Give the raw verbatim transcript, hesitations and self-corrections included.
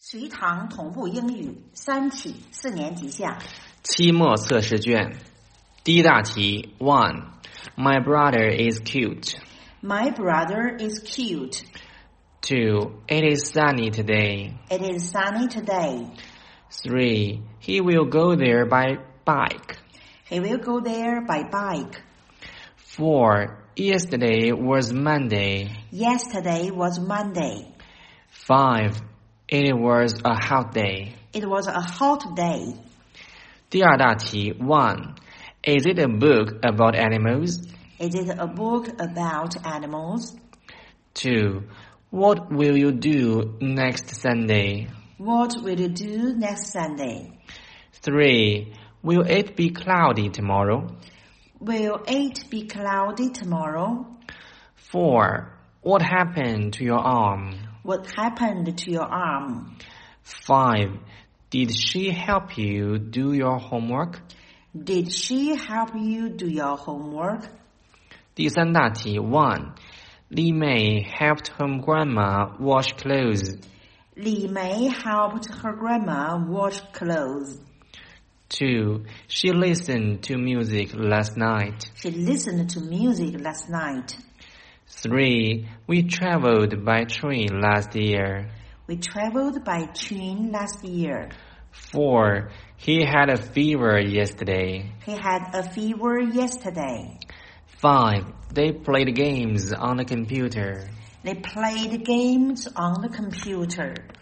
随堂同步英语三体四年级下期末测试卷第一大题 one. My brother is cute. My brother is cute. two. It is sunny today. It is sunny today. three. He will go there by bike. He will go there by bike. four. Yesterday was Monday. Yesterday was Monday. five. It was a hot day. It was a hot day. 第二大题 one. Is it a book about animals? Is it a book about animals? two. What will you do next Sunday? What will you do next Sunday? three. Will it be cloudy tomorrow? Will it be cloudy tomorrow? four. What happened to your arm? What happened to your arm? five. Did she help you do your homework? Did she help you do your homework? 第三大题 one. Li Mei helped her grandma wash clothes. Li Mei helped her grandma wash clothes. two. She listened to music last night. She listened to music last night. three. We traveled by train last year. We traveled by train last year. four. He had a fever yesterday. He had a fever yesterday. five. They played games on the computer. They played games on the computer.